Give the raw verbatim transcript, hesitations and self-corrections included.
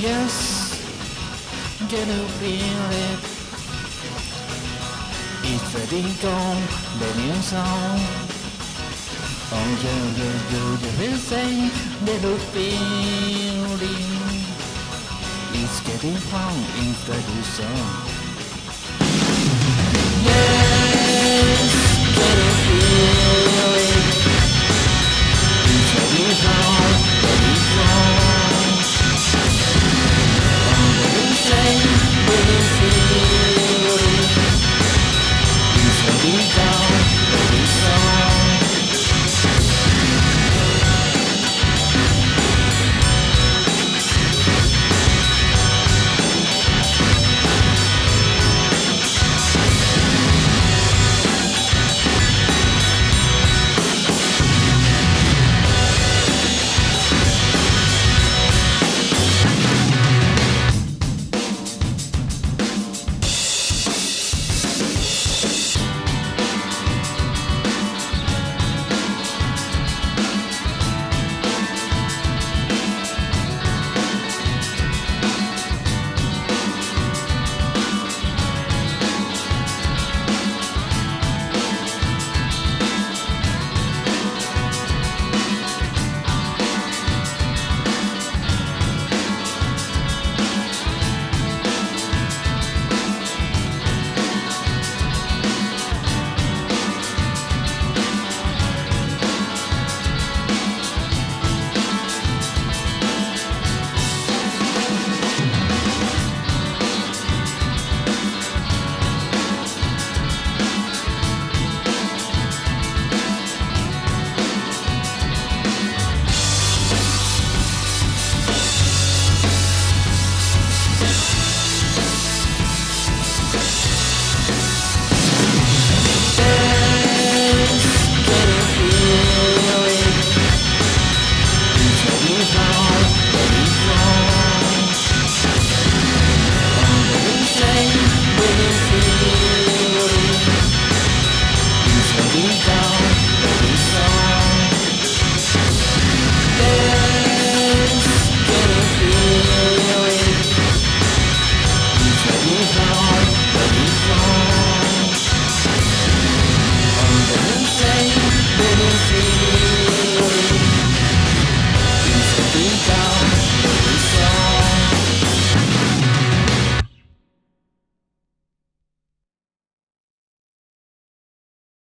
Yes, get a feel it. It's ready gone, the new song. Oh yeah, yeah, yeah, the real thing, little feeling. It's getting fun in the new song. Yes, get a feel it. It's ready gone, the new song. Say, baby,